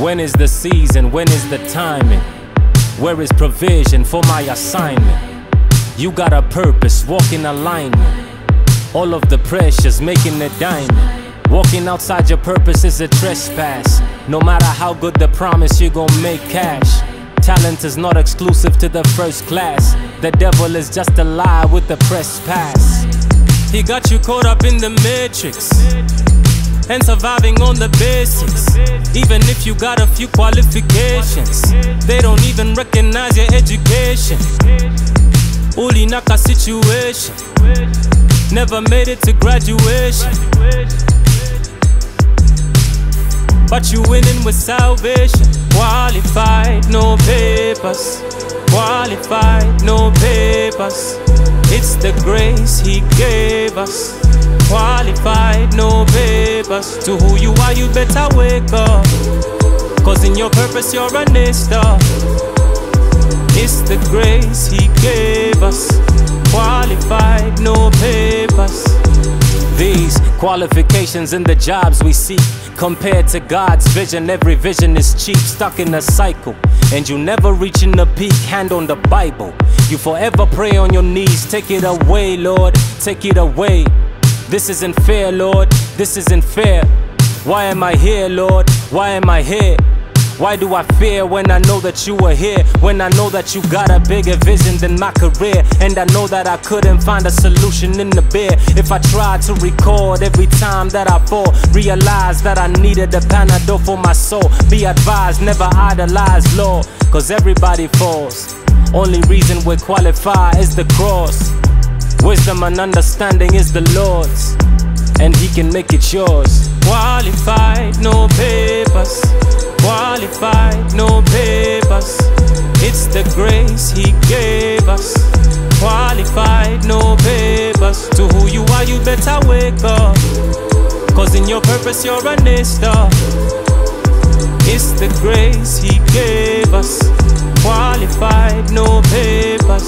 When is the season? When is the timing? Where is provision for my assignment? You got a purpose, walk in alignment. All of the pressures making a diamond. Walking outside your purpose is a trespass. No matter how good the promise, you gon' make cash. Talent is not exclusive to the first class. The devil is just a lie with the press pass. He got you caught up in the matrix and surviving on the basics. Even if you got a few qualifications, they don't even recognize your education. Uli naka situation, never made it to graduation, but you winning with salvation. Qualified, no papers. Qualified, no papers. It's the grace He gave us. Qualified, no papers. To who you are, you better wake up, 'cause in your purpose you're a A-star. It's the grace He gave us. Qualified, no papers. These qualifications in the jobs we seek, compared to God's vision, every vision is cheap. Stuck in a cycle, and you never reaching the peak. Hand on the Bible, you forever pray on your knees. Take it away, Lord, take it away. This isn't fair, Lord, this isn't fair. Why am I here, Lord? Why am I here? Why do I fear when I know that you are here? When I know that you got a bigger vision than my career. And I know that I couldn't find a solution in the beer. If I tried to record every time that I fall, realize that I needed a Panadol for my soul. Be advised, never idolize law, 'cause everybody falls. Only reason we're qualified is the cross. Wisdom and understanding is the Lord's, and He can make it yours. Qualified, no papers. Qualified, no papers. It's the grace He gave us. Qualified, no papers. To who you are, you better wake up, 'cause in your purpose you're an A-star. It's the grace He gave us. Qualified, no papers.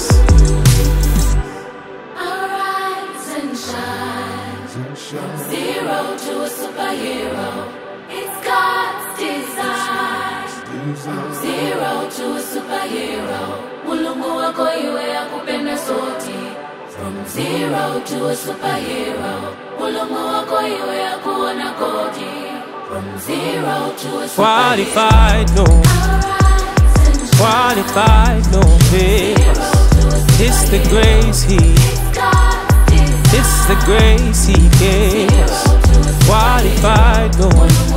Arise and shine. From zero to a superhero. It's God's design. From zero to a superhero. Mulungu wako iwe akupenda sote. From zero to a superhero. Mulungu wako iwe akuona kodi. From zero to a superhero. Qualified, no. Qualified, no papers. It's the grace It's the grace He gave us. Qualified, no.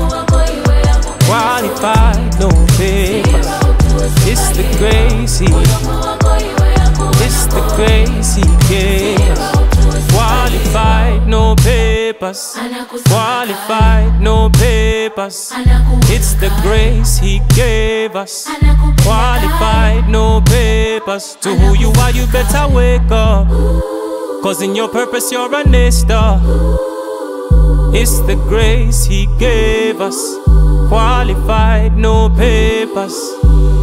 Qualified, no papers. It's the grace It's the grace He gave us. Qualified, no papers. Qualified, no papers. It's the grace He gave us. Qualified, no papers. To who you are, you better wake up, 'cause in your purpose you're an A-star. It's the grace He gave us. Qualified, no papers.